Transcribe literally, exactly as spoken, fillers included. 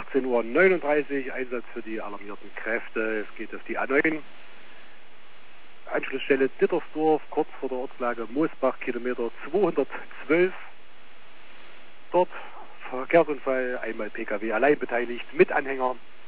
achtzehn Uhr neununddreißig, Einsatz für die alarmierten Kräfte. Es geht auf die A neun. Anschlussstelle Dittersdorf, kurz vor der Ortslage Moosbach, Kilometer zweihundertzwölf. Dort Verkehrsunfall, einmal P K W allein beteiligt, mit Anhänger,